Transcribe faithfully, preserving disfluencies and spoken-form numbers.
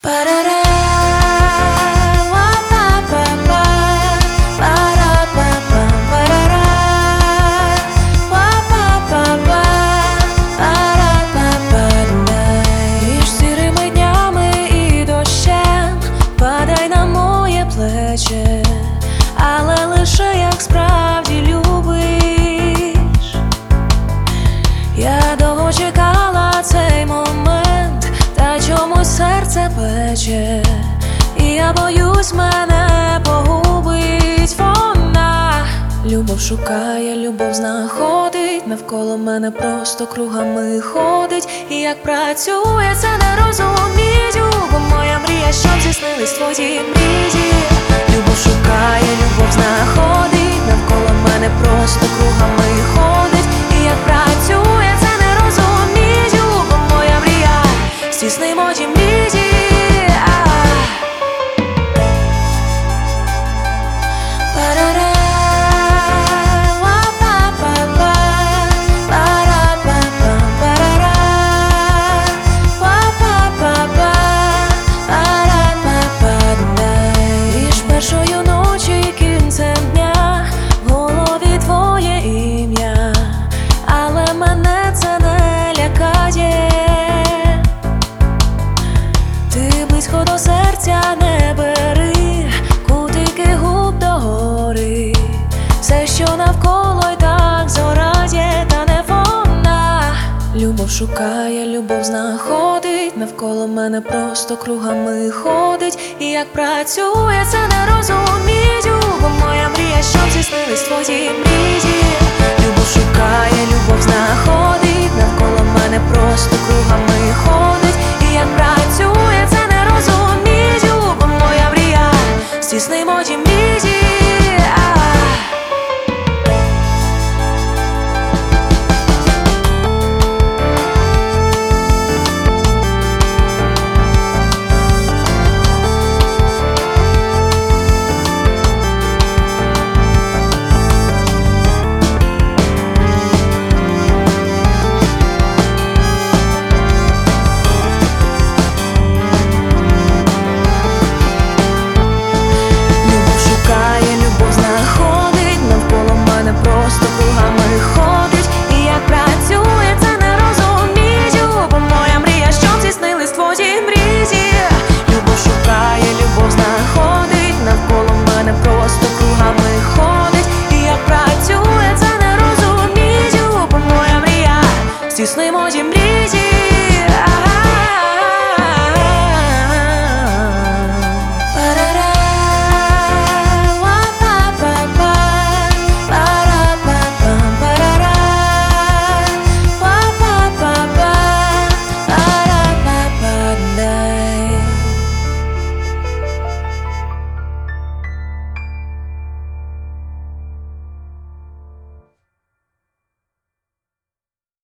І сірими днями і дощем падай на моє плече, але лише як справді любиш. Я довго чекала цей момент, та чомусь серце пече, і я боюсь, мене погубить вона. Любов шукає, любов знаходить, навколо мене просто кругами ходить. І як працює, це не розумію, бо моя мрія, щоб здійснились твої мрії. Любов шукає, любов знаходить, навколо мене просто кругами ходить. І як працює, це не розумію, бо моя мрія, здійсни мої мрії. Першою ночі кінцем дня в голові твоє ім'я, але мене це не лякає. Ти близько до серця не бери, кутики губ догори. Все, що навколо й так зорає, та не вона. Любов шукає, любов знаходить, навколо мене просто кругами ходить. І як працює, це не розумію, бо моя мрія, щоб здійснились твої мрії. Любов шукає, любов знаходить, навколо мене просто кругами ходить. І як працює, це